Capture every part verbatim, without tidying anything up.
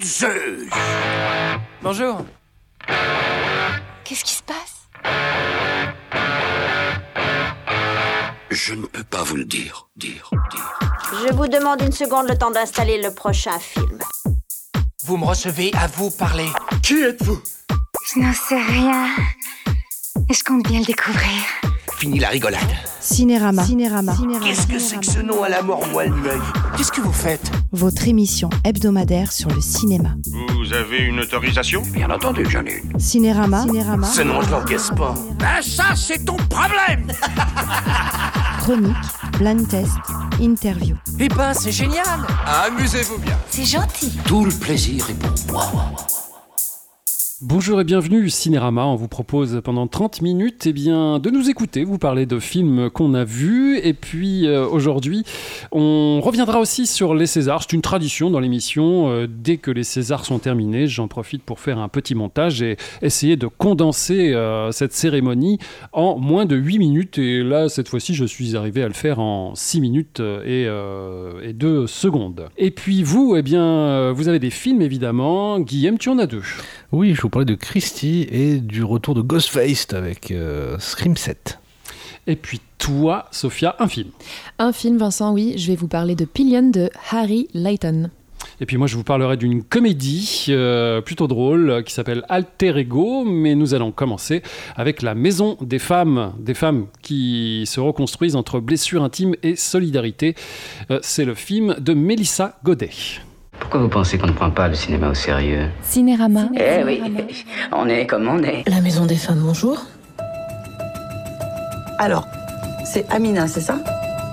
de Zeus. Bonjour. Qu'est-ce qui se passe? Je ne peux pas vous le dire, dire, dire. Je vous demande une seconde, le temps d'installer le prochain film. Vous me recevez, à vous parler. Qui êtes-vous? Je n'en sais rien. Et je compte bien le découvrir. Fini la rigolade. Cinérama. Cinérama. Qu'est-ce que c'est que ce nom à la mort moelle l'œil? Qu'est-ce que vous faites? Votre émission hebdomadaire sur le cinéma. Vous avez une autorisation? Bien entendu que j'en ai une. Cinérama. Cinérama. Ce nom, je l'encaisse pas. Ben ça, c'est ton problème. Chronique, blind test, interview. Eh ben, c'est génial. Amusez-vous bien. C'est gentil. Tout le plaisir est pour moi. Bonjour et bienvenue, Cinérama. On vous propose pendant trente minutes eh bien, de nous écouter, vous parler de films qu'on a vus. Et puis euh, aujourd'hui, on reviendra aussi sur les Césars. C'est une tradition dans l'émission. Euh, dès que les Césars sont terminés, j'en profite pour faire un petit montage et essayer de condenser euh, cette cérémonie en moins de huit minutes. Et là, cette fois-ci, je suis arrivé à le faire en six minutes et, euh, et deux secondes. Et puis vous, eh bien, vous avez des films évidemment. Guillaume, tu en as deux. Oui, je vous parlais de Christie et du retour de Ghostface avec euh, Scream sept. Et puis toi, Sophia, un film. Un film, Vincent, oui. Je vais vous parler de Pillion de Harry Layton. Et puis moi, je vous parlerai d'une comédie euh, plutôt drôle qui s'appelle Alter Ego, mais nous allons commencer avec La Maison des Femmes, des femmes qui se reconstruisent entre blessures intimes et solidarité. Euh, c'est le film de Mélissa Godet. Pourquoi vous pensez qu'on ne prend pas le cinéma au sérieux? Cinérama. Eh oui, on est comme on est. La Maison des Femmes, bonjour. Alors, c'est Amina, c'est ça?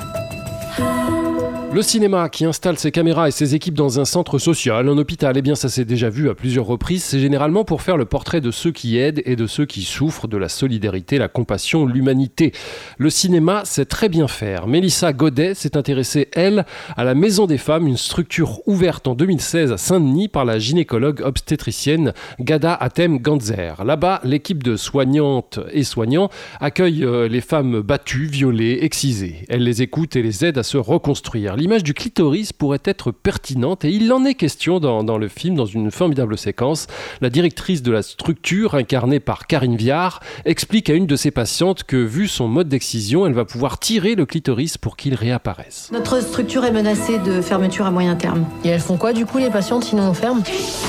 Le cinéma qui installe ses caméras et ses équipes dans un centre social, un hôpital, eh bien ça s'est déjà vu à plusieurs reprises, c'est généralement pour faire le portrait de ceux qui aident et de ceux qui souffrent, de la solidarité, la compassion, l'humanité. Le cinéma sait très bien faire. Mélissa Godet s'est intéressée, elle, à la Maison des Femmes, une structure ouverte en deux mille seize à Saint-Denis par la gynécologue obstétricienne Ghada Hatem Ganzer. Là-bas, l'équipe de soignantes et soignants accueille euh, les femmes battues, violées, excisées. Elle les écoute et les aide à se reconstruire. L'image du clitoris pourrait être pertinente et il en est question dans, dans le film, dans une formidable séquence. La directrice de la structure, incarnée par Karine Viard, explique à une de ses patientes que, vu son mode d'excision, elle va pouvoir tirer le clitoris pour qu'il réapparaisse. Notre structure est menacée de fermeture à moyen terme. Et elles font quoi du coup les patientes sinon on ferme?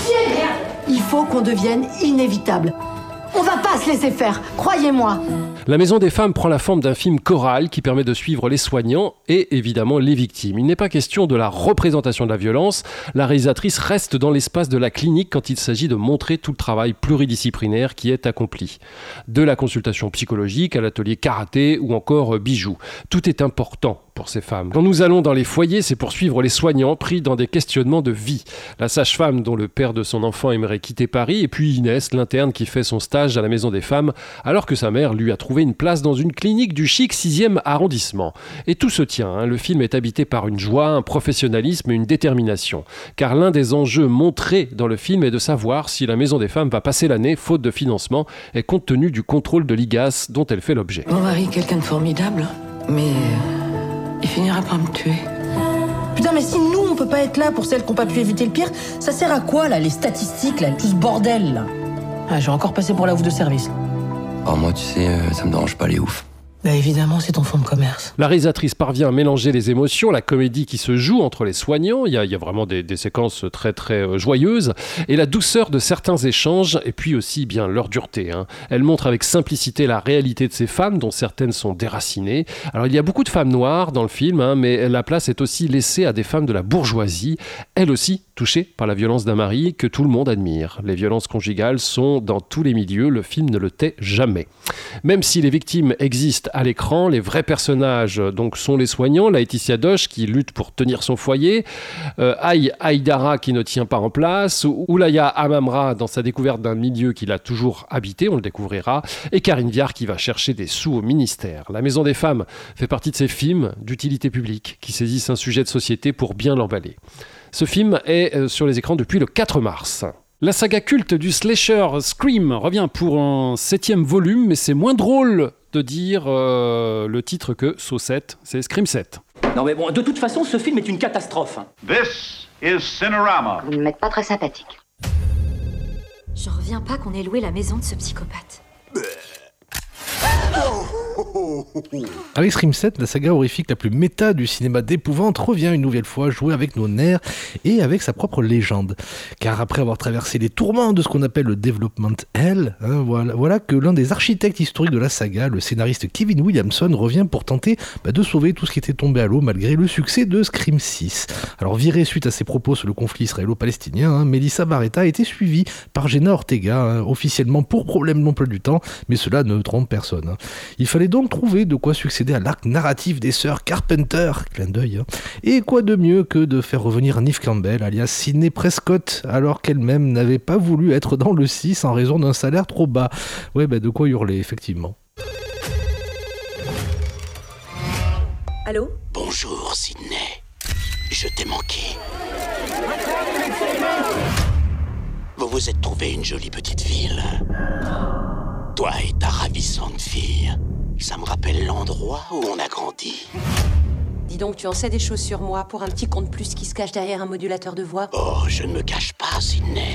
Il faut qu'on devienne inévitable. On va pas se laisser faire, croyez-moi. La Maison des Femmes prend la forme d'un film choral qui permet de suivre les soignants et évidemment les victimes. Il n'est pas question de la représentation de la violence. La réalisatrice reste dans l'espace de la clinique quand il s'agit de montrer tout le travail pluridisciplinaire qui est accompli. De la consultation psychologique à l'atelier karaté ou encore bijoux. Tout est important pour ces femmes. Quand nous allons dans les foyers, c'est pour suivre les soignants pris dans des questionnements de vie. La sage-femme dont le père de son enfant aimerait quitter Paris et puis Inès, l'interne qui fait son stage à la Maison des Femmes alors que sa mère lui a trouvé une place dans une clinique du chic sixième arrondissement. Et tout se tient, hein. Le film est habité par une joie, un professionnalisme et une détermination. Car l'un des enjeux montrés dans le film est de savoir si la Maison des Femmes va passer l'année faute de financement et compte tenu du contrôle de l'I G A S dont elle fait l'objet. Mon mari est quelqu'un de formidable, mais il finira par me tuer. Putain, mais si nous, on peut pas être là pour celles qui n'ont pas pu éviter le pire, ça sert à quoi, là, les statistiques, là, tout ce bordel, là? Ah, j'ai encore passé pour la ouf de service. Oh, moi, tu sais, euh, ça me dérange pas les oufs. Bah évidemment, c'est ton fonds de commerce. La réalisatrice parvient à mélanger les émotions, la comédie qui se joue entre les soignants, il y a, il y a vraiment des, des séquences très très euh, joyeuses, et la douceur de certains échanges, et puis aussi bien leur dureté. Hein. Elle montre avec simplicité la réalité de ces femmes, dont certaines sont déracinées. Alors il y a beaucoup de femmes noires dans le film, hein, mais la place est aussi laissée à des femmes de la bourgeoisie, elles aussi touchées par la violence d'un mari que tout le monde admire. Les violences conjugales sont dans tous les milieux, le film ne le tait jamais. Même si les victimes existent à l'écran, les vrais personnages donc, sont les soignants, Laetitia Doche qui lutte pour tenir son foyer, euh, Aïe Aïdara qui ne tient pas en place, Oulaya Amamra dans sa découverte d'un milieu qu'il a toujours habité, on le découvrira, et Karine Viard qui va chercher des sous au ministère. La Maison des Femmes fait partie de ces films d'utilité publique qui saisissent un sujet de société pour bien l'emballer. Ce film est sur les écrans depuis le quatre mars. La saga culte du slasher Scream revient pour un septième volume, mais c'est moins drôle de dire euh, le titre que Saw sept, c'est Scream sept. Non mais bon, de toute façon, ce film est une catastrophe. This is Cinerama. Vous ne m'êtes pas très sympathique. J'en reviens pas qu'on ait loué la maison de ce psychopathe. Avec Scream sept, la saga horrifique la plus méta du cinéma d'épouvante revient une nouvelle fois jouer avec nos nerfs et avec sa propre légende. Car après avoir traversé les tourments de ce qu'on appelle le Development Hell, hein, voilà, voilà que l'un des architectes historiques de la saga, le scénariste Kevin Williamson, revient pour tenter bah, de sauver tout ce qui était tombé à l'eau malgré le succès de Scream six. Alors virée suite à ses propos sur le conflit israélo-palestinien, hein, Melissa Barretta a été suivie par Jenna Ortega, hein, officiellement pour problème d'emploi du temps, mais cela ne trompe personne. Hein. Il fallait donc trouver de quoi succéder à l'arc narratif des sœurs Carpenter, clin d'œil, hein. Et quoi de mieux que de faire revenir Neve Campbell, alias Sidney Prescott, alors qu'elle-même n'avait pas voulu être dans le six en raison d'un salaire trop bas. Ouais, bah de quoi hurler, effectivement. Allô ? Bonjour, Sidney. Je t'ai manqué. Vous vous êtes trouvé une jolie petite ville. Toi et ta ravissante fille. Ça me rappelle l'endroit où on a grandi. Dis donc, tu en sais des choses sur moi pour un petit conte plus qui se cache derrière un modulateur de voix ? Oh, je ne me cache pas, Sidney.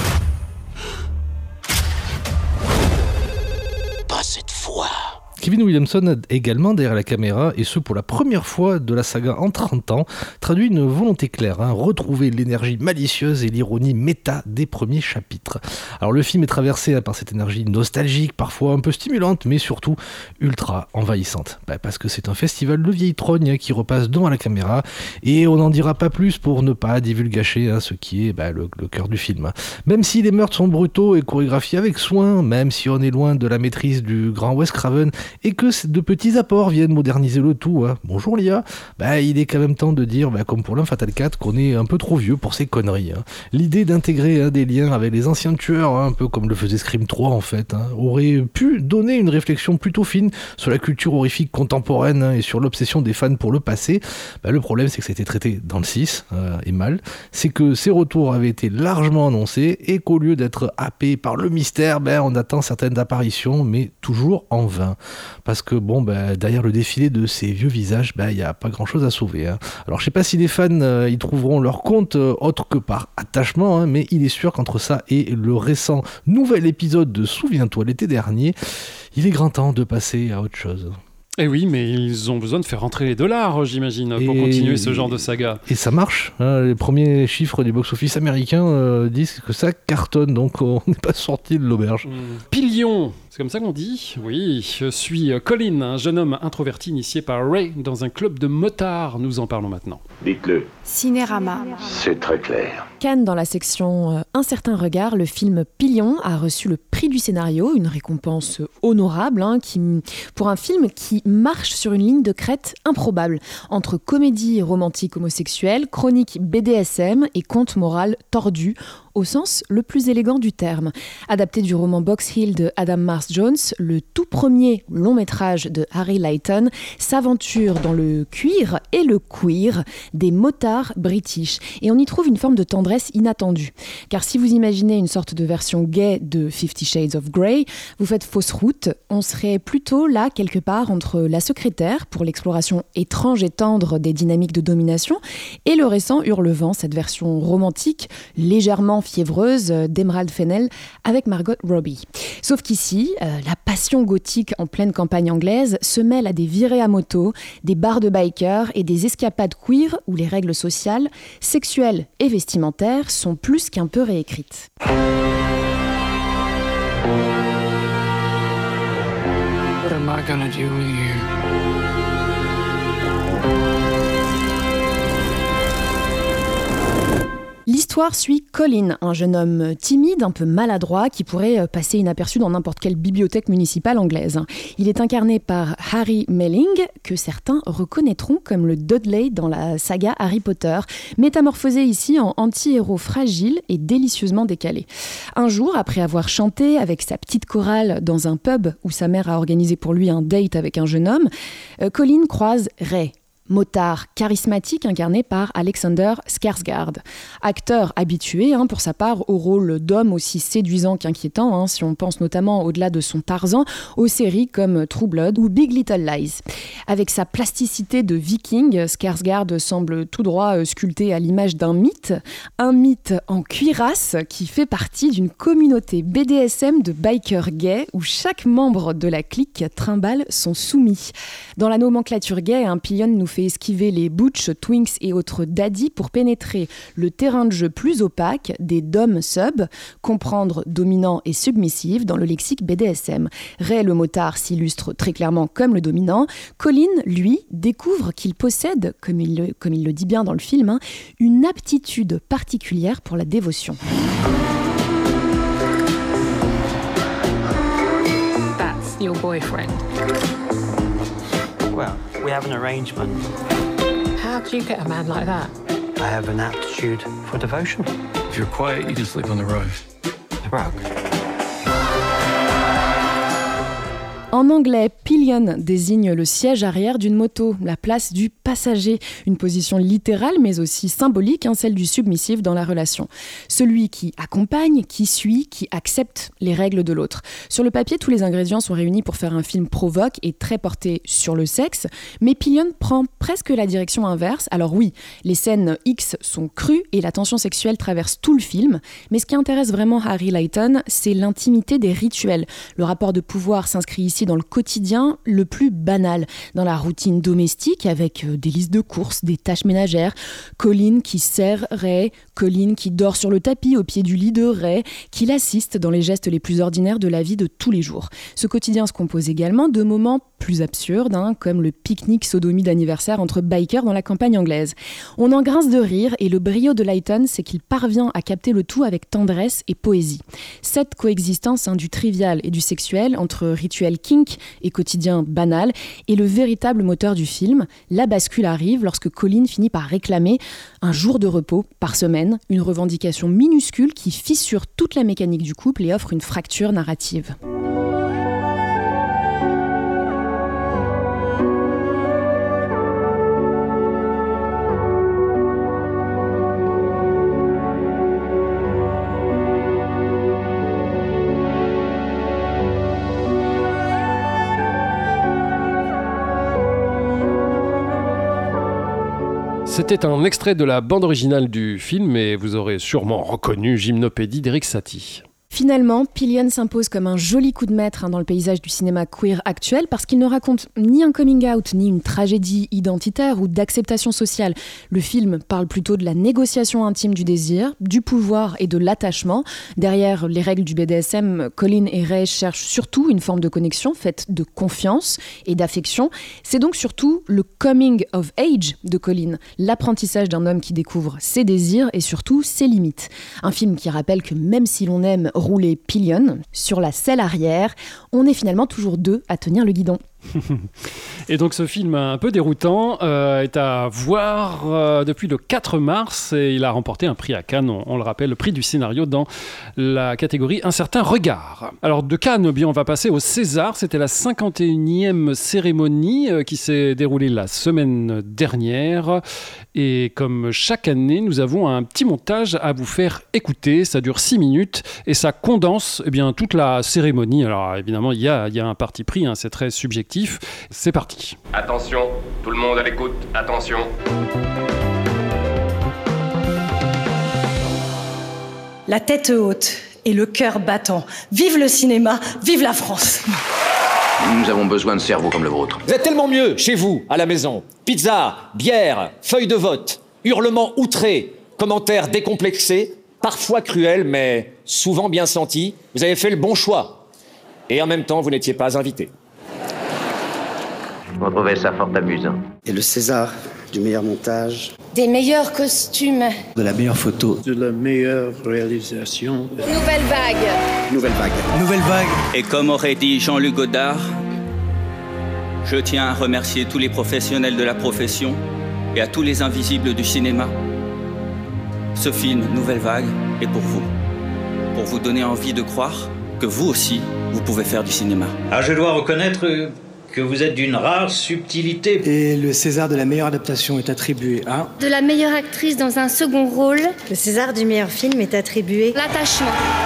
Pas cette fois. Kevin Williamson a également, derrière la caméra, et ce pour la première fois de la saga en trente ans, traduit une volonté claire, hein, retrouver l'énergie malicieuse et l'ironie méta des premiers chapitres. Alors le film est traversé hein, par cette énergie nostalgique, parfois un peu stimulante, mais surtout ultra envahissante. Bah, parce que c'est un festival de vieilles trognes hein, qui repasse devant la caméra, et on n'en dira pas plus pour ne pas divulgacher hein, ce qui est bah, le, le cœur du film. Hein. Même si les meurtres sont brutaux et chorégraphiés avec soin, même si on est loin de la maîtrise du grand Wes Craven, et que de petits apports viennent moderniser le tout. Hein. Bonjour Lia, bah, il est quand même temps de dire, bah, comme pour l'Homme Fatal quatre, qu'on est un peu trop vieux pour ces conneries. Hein. L'idée d'intégrer hein, des liens avec les anciens tueurs, hein, un peu comme le faisait Scream trois en fait, hein, aurait pu donner une réflexion plutôt fine sur la culture horrifique contemporaine hein, et sur l'obsession des fans pour le passé. Bah, le problème c'est que c'était traité dans le six, euh, et mal, c'est que ces retours avaient été largement annoncés et qu'au lieu d'être happés par le mystère, bah, on attend certaines apparitions, mais toujours en vain. Parce que bon, bah, derrière le défilé de ces vieux visages, il bah, n'y a pas grand chose à sauver. Hein. Alors je sais pas si les fans euh, y trouveront leur compte euh, autre que par attachement, hein, mais il est sûr qu'entre ça et le récent nouvel épisode de Souviens-toi l'été dernier, il est grand temps de passer à autre chose. Eh oui, mais ils ont besoin de faire rentrer les dollars, j'imagine, pour et, continuer ce genre de saga. Et ça marche. Hein, les premiers chiffres du box-office américain euh, disent que ça cartonne, donc on n'est pas sorti de l'auberge. Mmh. Pillion, c'est comme ça qu'on dit ? Oui, je suis Colin, un jeune homme introverti initié par Ray dans un club de motards. Nous en parlons maintenant. Dites-le. Cinérama. C'est très clair. Cannes, dans la section euh, Un certain regard, le film Pillion a reçu le prix du scénario, une récompense honorable, hein, qui, pour un film qui marche sur une ligne de crête improbable, entre comédie romantique homosexuelle, chronique B D S M et conte moral tordu, au sens le plus élégant du terme. Adapté du roman Box Hill de Adam Mars Jones, le tout premier long métrage de Harry Layton s'aventure dans le cuir et le queer des motards british. Et on y trouve une forme de tendresse inattendue. Car si vous imaginez une sorte de version gay de Fifty Shades of Grey, vous faites fausse route. On serait plutôt là, quelque part, entre La Secrétaire, pour l'exploration étrange et tendre des dynamiques de domination, et le récent Hurlevent, cette version romantique, légèrement fiévreuse d'Emerald Fennell avec Margot Robbie. Sauf qu'ici, euh, la passion gothique en pleine campagne anglaise se mêle à des virées à moto, des bars de bikers et des escapades queer où les règles sociales, sexuelles et vestimentaires sont plus qu'un peu réécrites. What am I gonna do with you? L'histoire suit Colin, un jeune homme timide, un peu maladroit, qui pourrait passer inaperçu dans n'importe quelle bibliothèque municipale anglaise. Il est incarné par Harry Melling, que certains reconnaîtront comme le Dudley dans la saga Harry Potter, métamorphosé ici en anti-héros fragile et délicieusement décalé. Un jour, après avoir chanté avec sa petite chorale dans un pub où sa mère a organisé pour lui un date avec un jeune homme, Colin croise Ray, motard charismatique incarné par Alexander Skarsgård. Acteur habitué hein, pour sa part au rôle d'homme aussi séduisant qu'inquiétant, hein, si on pense notamment au-delà de son Tarzan, aux séries comme True Blood ou Big Little Lies. Avec sa plasticité de viking, Skarsgård semble tout droit sculpté à l'image d'un mythe, un mythe en cuirasse qui fait partie d'une communauté B D S M de bikers gays où chaque membre de la clique trimballe son soumis. Dans la nomenclature gay, un Pillion nous fait esquiver les butch, twinks et autres daddies pour pénétrer le terrain de jeu plus opaque des dom sub, comprendre dominant et submissive dans le lexique B D S M. Ray le motard s'illustre très clairement comme le dominant. Colin, lui, découvre qu'il possède, comme il le, comme il le dit bien dans le film, hein, une aptitude particulière pour la dévotion. That's your boyfriend. Well, we have an arrangement. How do you get a man like that? I have an aptitude for devotion. If you're quiet, you can sleep on the road. The rug. En anglais, pillion désigne le siège arrière d'une moto, la place du passager, une position littérale mais aussi symbolique, hein, celle du submissif dans la relation. Celui qui accompagne, qui suit, qui accepte les règles de l'autre. Sur le papier, tous les ingrédients sont réunis pour faire un film provoque et très porté sur le sexe, mais Pillion prend presque la direction inverse. Alors oui, les scènes X sont crues et la tension sexuelle traverse tout le film, mais ce qui intéresse vraiment Harry Leighton, c'est l'intimité des rituels. Le rapport de pouvoir s'inscrit ici dans le quotidien le plus banal, dans la routine domestique avec des listes de courses, des tâches ménagères, Colin qui sert Ray, Colin qui dort sur le tapis au pied du lit de Ray, qui l'assiste dans les gestes les plus ordinaires de la vie de tous les jours. Ce quotidien se compose également de moments plus absurdes, hein, comme le pique-nique sodomie d'anniversaire entre bikers dans la campagne anglaise. On en grince de rire et le brio de Leighton, c'est qu'il parvient à capter le tout avec tendresse et poésie. Cette coexistence hein, du trivial et du sexuel entre rituel kink et quotidien banal est le véritable moteur du film. La bascule arrive lorsque Colin finit par réclamer un jour de repos par semaine, une revendication minuscule qui fissure toute la mécanique du couple et offre une fracture narrative. C'était un extrait de la bande originale du film et vous aurez sûrement reconnu Gymnopédie d'Éric Satie. Finalement, Pillion s'impose comme un joli coup de maître hein, dans le paysage du cinéma queer actuel parce qu'il ne raconte ni un coming out, ni une tragédie identitaire ou d'acceptation sociale. Le film parle plutôt de la négociation intime du désir, du pouvoir et de l'attachement. Derrière les règles du B D S M, Colin et Ray cherchent surtout une forme de connexion faite de confiance et d'affection. C'est donc surtout le coming of age de Colin, l'apprentissage d'un homme qui découvre ses désirs et surtout ses limites. Un film qui rappelle que même si l'on aime rouler Pillion sur la selle arrière, on est finalement toujours deux à tenir le guidon. Et donc ce film un peu déroutant euh, est à voir euh, depuis le quatre mars et il a remporté un prix à Cannes, on, on le rappelle, le prix du scénario dans la catégorie Un certain regard. Alors de Cannes, eh bien, on va passer au César. C'était la cinquante et unième cérémonie euh, qui s'est déroulée la semaine dernière et comme chaque année, nous avons un petit montage à vous faire écouter. Ça dure six minutes et ça condense eh bien, toute la cérémonie. Alors évidemment, il y a, il y a un parti pris, hein, c'est très subjectif. C'est parti. Attention, tout le monde à l'écoute, attention. La tête haute et le cœur battant. Vive le cinéma, vive la France. Nous avons besoin de cerveaux comme le vôtre. Vous êtes tellement mieux chez vous, à la maison. Pizza, bière, feuille de vote, hurlements outrés, commentaires décomplexés, parfois cruels, mais souvent bien sentis. Vous avez fait le bon choix. Et en même temps, vous n'étiez pas invité. Je trouvais ça fort amusant. Et le César du meilleur montage. Des meilleurs costumes. De la meilleure photo. De la meilleure réalisation. Nouvelle vague. Nouvelle vague. Nouvelle vague. Et comme aurait dit Jean-Luc Godard, je tiens à remercier tous les professionnels de la profession et à tous les invisibles du cinéma. Ce film, Nouvelle vague, est pour vous. Pour vous donner envie de croire que vous aussi, vous pouvez faire du cinéma. Ah, je dois reconnaître que vous êtes d'une rare subtilité. Et le César de la meilleure adaptation est attribué à... De la meilleure actrice dans un second rôle. Le César du meilleur film est attribué... L'attachement.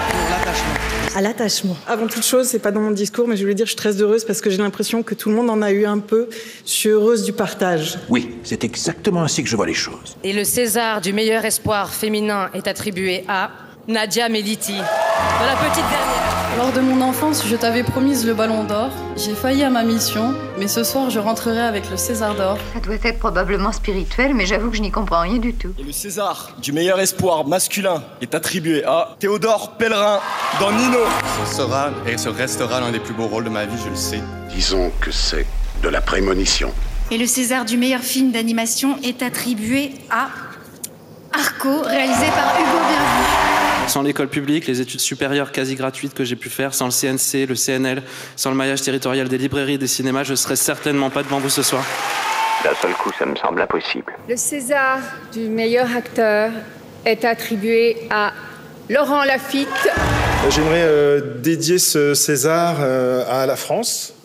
À l'attachement. Avant toute chose, c'est pas dans mon discours, mais je voulais dire que je suis très heureuse parce que j'ai l'impression que tout le monde en a eu un peu. Je suis heureuse du partage. Oui, c'est exactement ainsi que je vois les choses. Et le César du meilleur espoir féminin est attribué à Nadia Meliti, de la petite dernière. Lors de mon enfance, je t'avais promise le Ballon d'Or. J'ai failli à ma mission, mais ce soir, je rentrerai avec le César d'Or. Ça doit être probablement spirituel, mais j'avoue que je n'y comprends rien du tout. Et le César du meilleur espoir masculin est attribué à Théodore Pellerin dans Nino. Ce sera et ce restera l'un des plus beaux rôles de ma vie, je le sais. Disons que c'est de la prémonition. Et le César du meilleur film d'animation est attribué à Arco, réalisé par Hugo Bervu. Sans l'école publique, les études supérieures quasi gratuites que j'ai pu faire, sans le C N C, le C N L, sans le maillage territorial des librairies et des cinémas, je serais certainement pas devant vous ce soir. D'un seul coup, ça me semble impossible. Le César du meilleur acteur est attribué à Laurent Lafitte. J'aimerais euh, dédier ce César euh, à la France.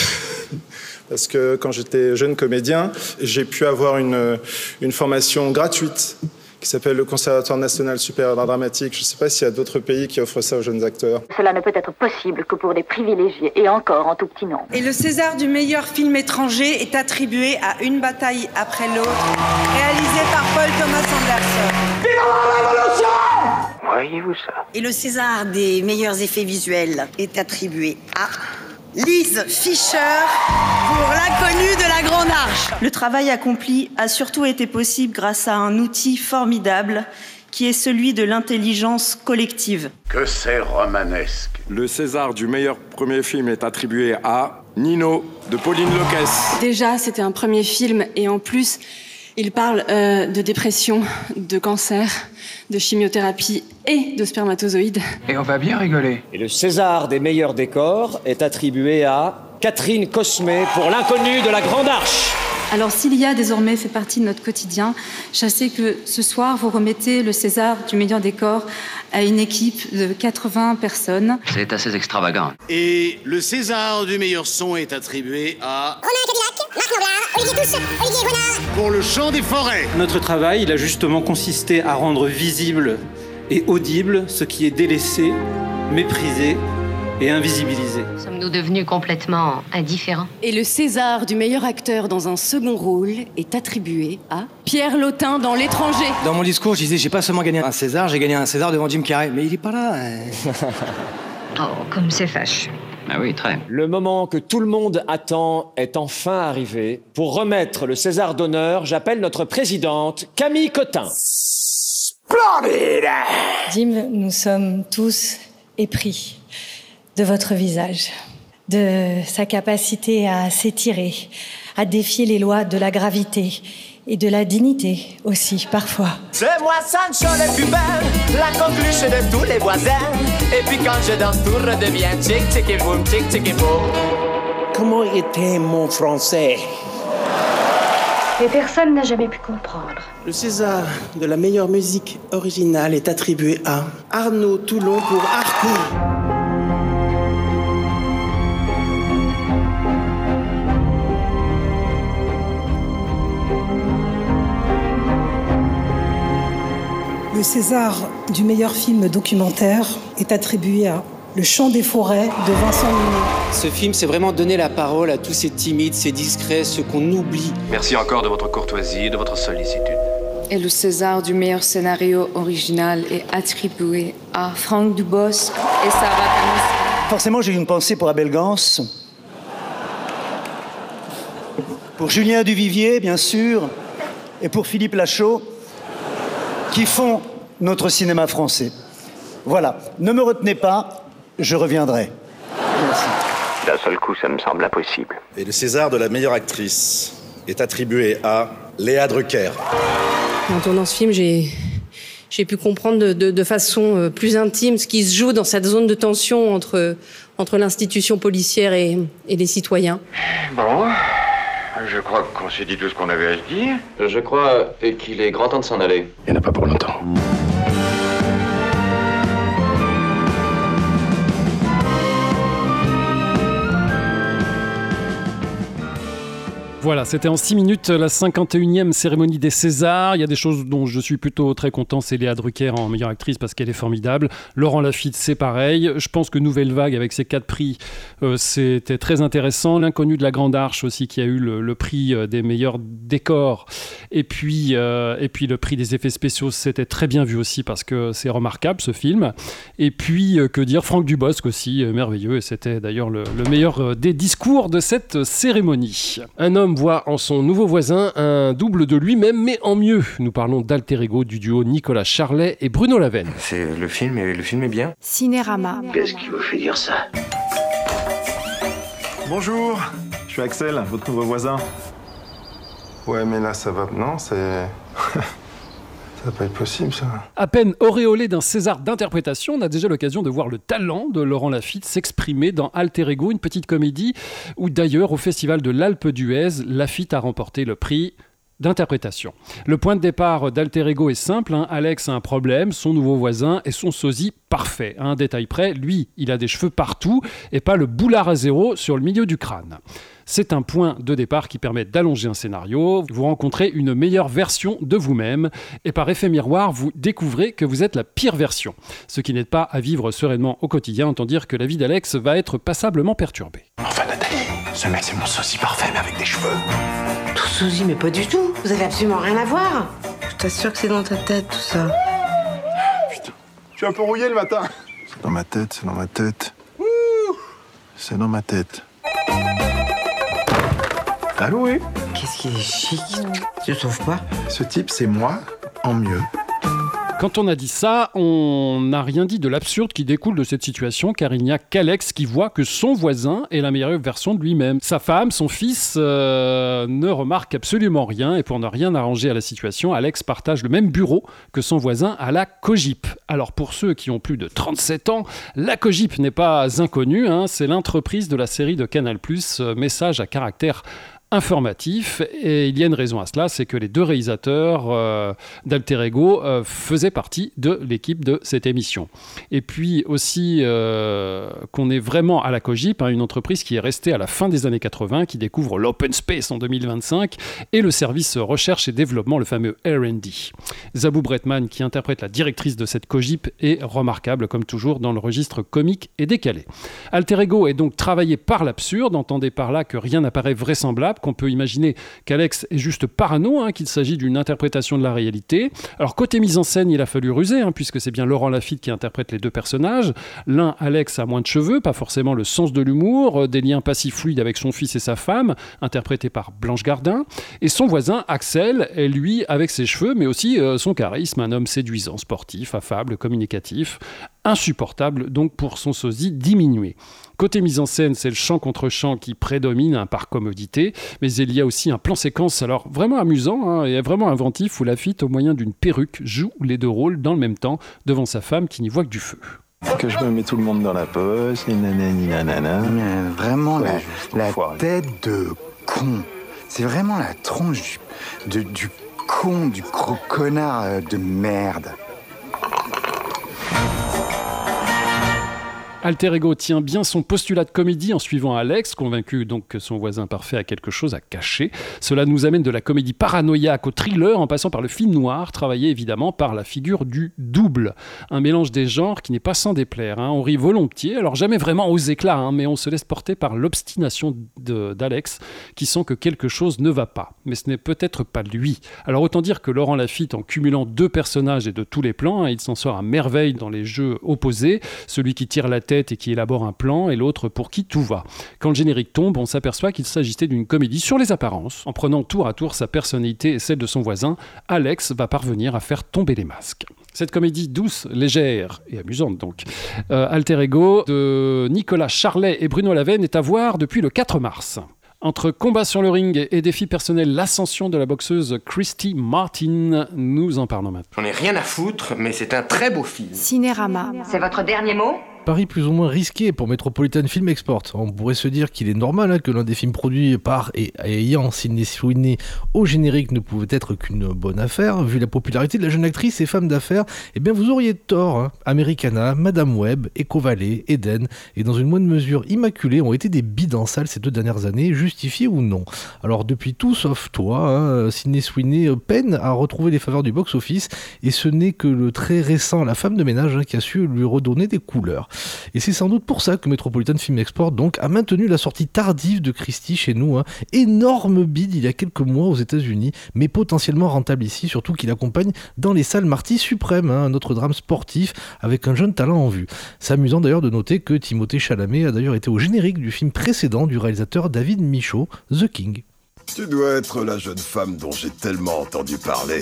Parce que quand j'étais jeune comédien, j'ai pu avoir une, une formation gratuite qui s'appelle le Conservatoire national supérieur d'art dramatique. Je ne sais pas s'il y a d'autres pays qui offrent ça aux jeunes acteurs. Cela ne peut être possible que pour des privilégiés, et encore en tout petit nombre. Et le César du meilleur film étranger est attribué à Une bataille après l'autre, réalisé par Paul Thomas Anderson. Vive la révolution! Voyez-vous ça? Et le César des meilleurs effets visuels est attribué à... Lise Fischer pour L'inconnu de la Grande Arche. Le travail accompli a surtout été possible grâce à un outil formidable qui est celui de l'intelligence collective. Que c'est romanesque. Le César du meilleur premier film est attribué à Nino de Pauline Loquès. Déjà, c'était un premier film et en plus, il parle euh, de dépression, de cancer, de chimiothérapie et de spermatozoïdes. Et on va bien rigoler. Et le César des meilleurs décors est attribué à Catherine Cosmet pour L'inconnu de la Grande Arche. Alors s'il y a désormais fait partie de notre quotidien, je sais que ce soir, vous remettez le César du meilleur décor à une équipe de quatre-vingts personnes. C'est assez extravagant. Et le César du meilleur son est attribué à... Romain Cadillac, Marc Noblat, Olivier Touche, Olivier Renard. Pour Le Chant des forêts. Notre travail, il a justement consisté à rendre visible et audible ce qui est délaissé, méprisé et invisibilisé. Sommes-nous devenus complètement indifférents? Et le César du meilleur acteur dans un second rôle est attribué à Pierre Lotin dans L'étranger. Dans mon discours, je disais, j'ai pas seulement gagné un César, j'ai gagné un César devant Jim Carrey. Mais il est pas là. Hein. Oh, comme c'est fâche. Ah oui, très. Le moment que tout le monde attend est enfin arrivé. Pour remettre le César d'honneur, j'appelle notre présidente, Camille Cotin. Splendide! Jim, nous sommes tous épris de votre visage, de sa capacité à s'étirer, à défier les lois de la gravité et de la dignité aussi, parfois. C'est moi Sancho le plus belle, la coqueluche de tous les voisins. Et puis quand je danse, tout redevient tic tic et boum, tic tic et boum. Comment était mon français? Et personne n'a jamais pu comprendre. Le César de la meilleure musique originale est attribué à Arnaud Toulon pour Arco. Le César du meilleur film documentaire est attribué à Le Chant des forêts de Vincent Mignon. Ce film, c'est vraiment donner la parole à tous ces timides, ces discrets, ceux qu'on oublie. Merci encore de votre courtoisie et de votre sollicitude. Et le César du meilleur scénario original est attribué à Franck Dubosc et Sarah Camisca. Forcément, j'ai eu une pensée pour Abel Gans. Pour Julien Duvivier, bien sûr. Et pour Philippe Lachaud, qui font notre cinéma français. Voilà, ne me retenez pas, je reviendrai. Merci. D'un seul coup, ça me semble impossible. Et le César de la meilleure actrice est attribué à Léa Drucker. En tournant ce film, j'ai, j'ai pu comprendre de, de, de façon plus intime ce qui se joue dans cette zone de tension entre, entre l'institution policière et, et les citoyens. Bon, je crois qu'on s'est dit tout ce qu'on avait à se dire. Je crois qu'il est grand temps de s'en aller. Il n'y en a pas pour longtemps. Voilà, c'était en six minutes la cinquante et unième cérémonie des Césars. Il y a des choses dont je suis plutôt très content, c'est Léa Drucker en meilleure actrice parce qu'elle est formidable. Laurent Lafitte, c'est pareil. Je pense que Nouvelle Vague, avec ses quatre prix, euh, c'était très intéressant. L'Inconnu de la Grande Arche aussi, qui a eu le, le prix des meilleurs décors. Et puis, euh, et puis le prix des effets spéciaux, c'était très bien vu aussi parce que c'est remarquable ce film. Et puis, euh, que dire, Franck Dubosc aussi, euh, merveilleux. Et c'était d'ailleurs le, le meilleur euh, des discours de cette cérémonie. Un homme voit en son nouveau voisin un double de lui-même, mais en mieux. Nous parlons d'Alter Ego du duo Nicolas Charlet et Bruno Lavenne. C'est le film, et le film est bien. Cinérama. Qu'est-ce qui vous fait dire ça? Bonjour, je suis Axel, votre nouveau voisin. Ouais, mais là, ça va... Non, c'est... Ça va pas être possible, ça. À peine auréolé d'un César d'interprétation, on a déjà l'occasion de voir le talent de Laurent Lafitte s'exprimer dans Alter Ego, une petite comédie où d'ailleurs, au Festival de l'Alpe d'Huez, Lafitte a remporté le prix d'interprétation. Le point de départ d'Alter Ego est simple, hein. Alex a un problème, son nouveau voisin est son sosie parfait. À un détail près, lui, il a des cheveux partout et pas le boulard à zéro sur le milieu du crâne. C'est un point de départ qui permet d'allonger un scénario. Vous rencontrez une meilleure version de vous-même et par effet miroir, vous découvrez que vous êtes la pire version. Ce qui n'aide pas à vivre sereinement au quotidien, autant dire que la vie d'Alex va être passablement perturbée. Enfin Nathalie, ce mec c'est mon sosie parfait mais avec des cheveux. Tout sosie mais pas du tout. Vous avez absolument rien à voir. Je t'assure que c'est dans ta tête tout ça. Putain, je suis un peu rouillé le matin. C'est dans ma tête, c'est dans ma tête. Ouh, c'est dans ma tête. Allô, oui? Qu'est-ce qu'il est chic. Tu trouves pas? Ce type, c'est moi, en mieux. Quand on a dit ça, on n'a rien dit de l'absurde qui découle de cette situation, car il n'y a qu'Alex qui voit que son voisin est la meilleure version de lui-même. Sa femme, son fils, euh, ne remarquent absolument rien, et pour ne rien arranger à la situation, Alex partage le même bureau que son voisin à la Cogip. Alors pour ceux qui ont plus de trente-sept ans, la Cogip n'est pas inconnue, hein, c'est l'entreprise de la série de Canal plus, euh, Message à caractère informatif, et il y a une raison à cela, c'est que les deux réalisateurs euh, d'Alter Ego euh, faisaient partie de l'équipe de cette émission. Et puis aussi euh, qu'on est vraiment à la Cogip, hein, une entreprise qui est restée à la fin des années quatre-vingts, qui découvre l'open space en deux mille vingt-cinq et le service recherche et développement, le fameux R and D. Zabou Bretman, qui interprète la directrice de cette Cogip, est remarquable comme toujours dans le registre comique et décalé. Alter Ego est donc travaillé par l'absurde, entendez par là que rien n'apparaît vraisemblable, qu'on peut imaginer qu'Alex est juste parano, hein, qu'il s'agit d'une interprétation de la réalité. Alors côté mise en scène, il a fallu ruser, hein, puisque c'est bien Laurent Lafitte qui interprète les deux personnages. L'un, Alex, a moins de cheveux, pas forcément le sens de l'humour, des liens pas si fluides avec son fils et sa femme, interprétés par Blanche Gardin. Et son voisin, Axel, est lui avec ses cheveux, mais aussi euh, son charisme, un homme séduisant, sportif, affable, communicatif, insupportable donc pour son sosie diminué. Côté mise en scène, c'est le chant contre chant qui prédomine, hein, par commodité, mais il y a aussi un plan séquence alors vraiment amusant, hein, et vraiment inventif, où Lafitte, au moyen d'une perruque, joue les deux rôles dans le même temps devant sa femme qui n'y voit que du feu. Que je me mets tout le monde dans la poche, ni nanani nanana. Mais vraiment, ouais, la, la tête de con. C'est vraiment la tronche du, de, du con, du gros connard de merde. Alter Ego tient bien son postulat de comédie en suivant Alex, convaincu donc que son voisin parfait a quelque chose à cacher. Cela nous amène de la comédie paranoïaque au thriller, en passant par le film noir, travaillé évidemment par la figure du double. Un mélange des genres qui n'est pas sans déplaire, hein. On rit volontiers, alors jamais vraiment aux éclats, hein, mais on se laisse porter par l'obstination de, d'Alex, qui sent que quelque chose ne va pas. Mais ce n'est peut-être pas lui. Alors autant dire que Laurent Lafitte, en cumulant deux personnages et de tous les plans, hein, il s'en sort à merveille dans les jeux opposés, celui qui tire la tête et qui élabore un plan, et l'autre pour qui tout va. Quand le générique tombe, on s'aperçoit qu'il s'agissait d'une comédie sur les apparences. En prenant tour à tour sa personnalité et celle de son voisin, Alex va parvenir à faire tomber les masques. Cette comédie douce, légère et amusante donc, euh, Alter Ego de Nicolas Charlet et Bruno Lavenne est à voir depuis le quatre mars. Entre combat sur le ring et défi personnel, l'ascension de la boxeuse Christy Martin, nous en parlons maintenant. J'en ai rien à foutre, mais c'est un très beau film. Cinérama. C'est votre dernier mot ? Pari plus ou moins risqué pour Metropolitan Film Export. On pourrait se dire qu'il est normal hein, que l'un des films produits par et ayant Sydney Sweeney au générique ne pouvait être qu'une bonne affaire. Vu la popularité de la jeune actrice et femme d'affaires, eh bien vous auriez tort. Hein. Americana, Madame Web, Echo Valley, Eden et dans une moindre mesure Immaculée ont été des bides en salle ces deux dernières années, justifiés ou non. Alors depuis tout sauf toi, hein, Sydney Sweeney peine à retrouver les faveurs du box-office et ce n'est que le très récent La Femme de ménage hein, qui a su lui redonner des couleurs. Et c'est sans doute pour ça que Metropolitan Film Export donc, a maintenu la sortie tardive de Christie chez nous. Hein. Énorme bide il y a quelques mois aux États-Unis, mais potentiellement rentable ici, surtout qu'il accompagne dans les salles Marty Suprême, hein, un autre drame sportif avec un jeune talent en vue. C'est amusant d'ailleurs de noter que Timothée Chalamet a d'ailleurs été au générique du film précédent du réalisateur David Michôd, The King. Tu dois être la jeune femme dont j'ai tellement entendu parler.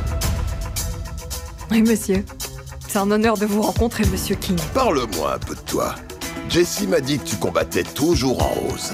Oui, monsieur. C'est un honneur de vous rencontrer, monsieur King. Parle-moi un peu de toi. Jessie m'a dit que tu combattais toujours en rose.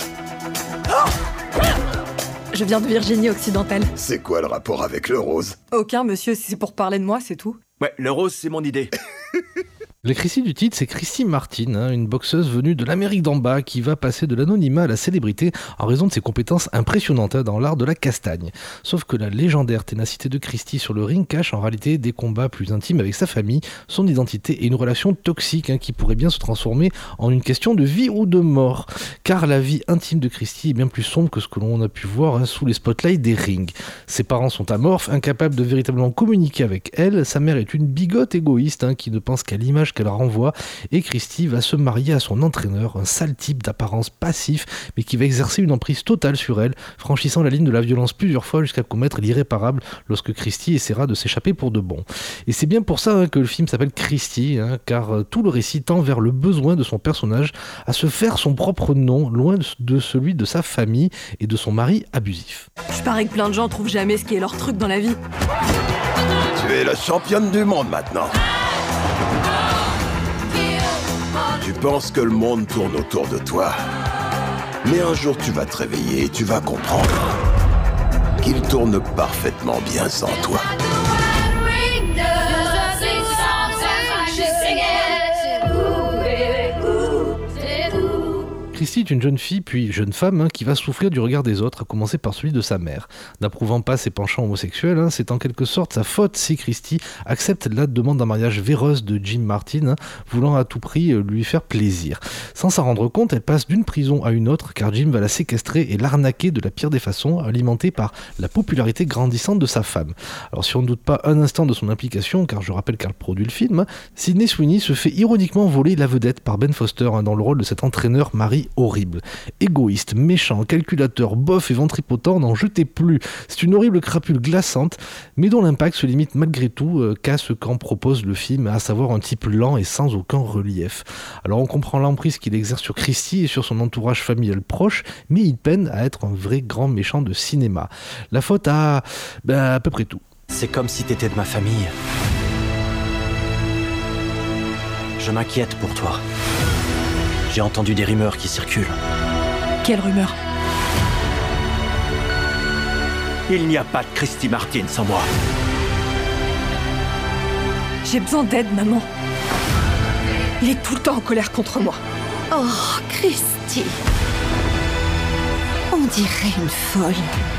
Je viens de Virginie occidentale. C'est quoi le rapport avec le rose? Aucun, monsieur, c'est pour parler de moi, c'est tout. Ouais, le rose, c'est mon idée. La Christie du titre, c'est Christy Martin, hein, une boxeuse venue de l'Amérique d'en bas qui va passer de l'anonymat à la célébrité en raison de ses compétences impressionnantes hein, dans l'art de la castagne. Sauf que la légendaire ténacité de Christy sur le ring cache en réalité des combats plus intimes avec sa famille, son identité et une relation toxique hein, qui pourrait bien se transformer en une question de vie ou de mort. Car la vie intime de Christy est bien plus sombre que ce que l'on a pu voir hein, sous les spotlights des rings. Ses parents sont amorphes, incapables de véritablement communiquer avec elle. Sa mère est une bigote égoïste hein, qui ne pense qu'à l'image qu'elle renvoie et Christy va se marier à son entraîneur, un sale type d'apparence passif mais qui va exercer une emprise totale sur elle, franchissant la ligne de la violence plusieurs fois jusqu'à commettre l'irréparable lorsque Christy essaiera de s'échapper pour de bon. Et c'est bien pour ça hein, que le film s'appelle Christy, hein, car euh, tout le récit tend vers le besoin de son personnage à se faire son propre nom, loin de celui de sa famille et de son mari abusif. Je parie que plein de gens trouvent jamais ce qui est leur truc dans la vie. Tu es la championne du monde maintenant. Tu penses que le monde tourne autour de toi. Mais un jour tu vas te réveiller et tu vas comprendre qu'il tourne parfaitement bien sans toi. Christy est une jeune fille, puis jeune femme, hein, qui va souffrir du regard des autres, à commencer par celui de sa mère. N'approuvant pas ses penchants homosexuels, hein, c'est en quelque sorte sa faute si Christy accepte la demande d'un mariage véroce de Jim Martin, hein, voulant à tout prix euh, lui faire plaisir. Sans s'en rendre compte, elle passe d'une prison à une autre, car Jim va la séquestrer et l'arnaquer de la pire des façons, alimentée par la popularité grandissante de sa femme. Alors si on ne doute pas un instant de son implication, car je rappelle qu'elle produit le film, hein, Sydney Sweeney se fait ironiquement voler la vedette par Ben Foster hein, dans le rôle de cet entraîneur mari horrible. Égoïste, méchant, calculateur, bof et ventripotent, n'en jetez plus. C'est une horrible crapule glaçante, mais dont l'impact se limite malgré tout euh, qu'à ce qu'en propose le film, à savoir un type lent et sans aucun relief. Alors on comprend l'emprise qu'il exerce sur Christy et sur son entourage familial proche, mais il peine à être un vrai grand méchant de cinéma. La faute à... Ben, à peu près tout. C'est comme si t'étais de ma famille. Je m'inquiète pour toi. J'ai entendu des rumeurs qui circulent. Quelle rumeur? Il n'y a pas de Christy Martin sans moi. J'ai besoin d'aide, maman. Il est tout le temps en colère contre moi. Oh, Christy. On dirait une folle.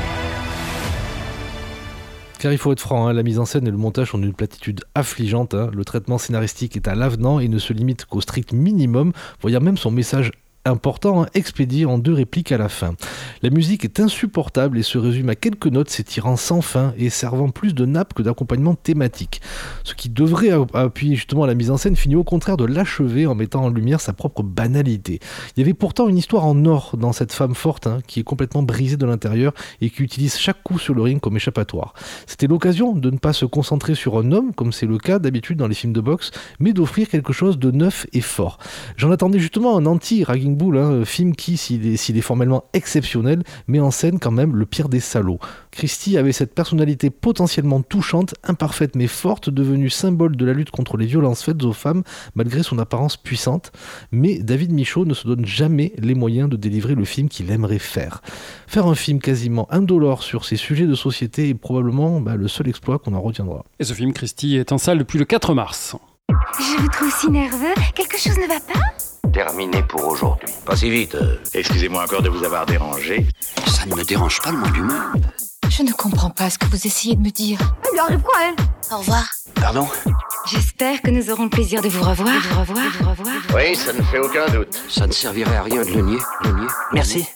Car il faut être franc, hein, la mise en scène et le montage sont d'une platitude affligeante. Hein. Le traitement scénaristique est à l'avenant et ne se limite qu'au strict minimum, voyant même son message important, hein, expédié en deux répliques à la fin. La musique est insupportable et se résume à quelques notes s'étirant sans fin et servant plus de nappe que d'accompagnement thématique. Ce qui devrait appuyer justement la mise en scène finit au contraire de l'achever en mettant en lumière sa propre banalité. Il y avait pourtant une histoire en or dans cette femme forte hein, qui est complètement brisée de l'intérieur et qui utilise chaque coup sur le ring comme échappatoire. C'était l'occasion de ne pas se concentrer sur un homme comme c'est le cas d'habitude dans les films de boxe, mais d'offrir quelque chose de neuf et fort. J'en attendais justement un anti-Ragging Bull, hein, film qui, s'il est, s'il est formellement exceptionnel, met en scène quand même le pire des salauds. Christy avait cette personnalité potentiellement touchante, imparfaite mais forte, devenue symbole de la lutte contre les violences faites aux femmes, malgré son apparence puissante. Mais David Michôd ne se donne jamais les moyens de délivrer le film qu'il aimerait faire. Faire un film quasiment indolore sur ces sujets de société est probablement bah, le seul exploit qu'on en retiendra. Et ce film, Christy, est en salle depuis le quatre mars. Je vous trouve si nerveux. Quelque chose ne va pas? Terminé pour aujourd'hui. Pas si vite. euh. Excusez-moi encore de vous avoir dérangé. Ça ne me dérange pas le moins du monde. Je ne comprends pas ce que vous essayez de me dire. Elle lui arrive quoi, elle? Au revoir. Pardon? J'espère que nous aurons le plaisir de vous revoir. De vous revoir, de vous revoir. Oui, ça ne fait aucun doute. Ça ne servirait à rien de le nier. Le nier. Merci.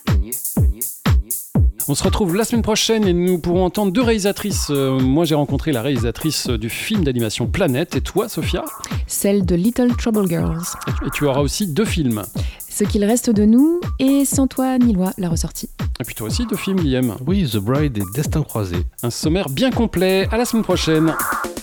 On se retrouve la semaine prochaine et nous pourrons entendre deux réalisatrices. Euh, moi, j'ai rencontré la réalisatrice du film d'animation Planète. Et toi, Sophia? Celle de Little Trouble Girls. Et tu auras aussi deux films. Ce qu'il reste de nous et Sans toi ni loi, la ressortie. Et puis toi aussi, deux films, Guillaume. Oui, The Bride et Destin croisé. Un sommaire bien complet. À la semaine prochaine.